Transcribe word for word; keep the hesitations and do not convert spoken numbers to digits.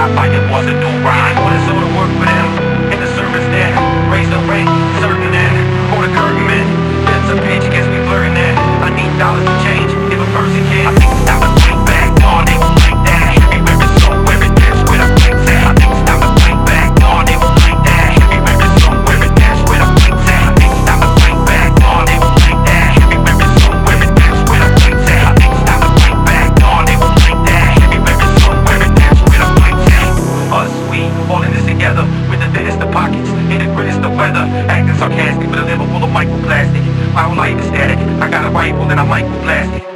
life like it was a new rhyme. When it's all the work for them, and the service there. Raise the rate, certain that. Pull the curtain, man. That's a page against me blurring that. I need dollars to change. If a person can, I think it's time to fight back. No, they won't like that. Everywhere is somewhere, and that's where the fight's at. I think it's time to fight back. No, they won't like that. Everywhere is somewhere, and that's where the fight's at. I think it's time to fight back. No, they won't like that. Everywhere is somewhere, and that's where the fight's at. I think it's time to fight back. No, they won't like that. Everywhere is somewhere, and that's where the fight's at. Us, we, all in this together. With the thinnest of pockets, in the grittest of weather. Acting sarcastic with a liver full of microplastic. My whole life is static. I got a rifle and I'm microplastic.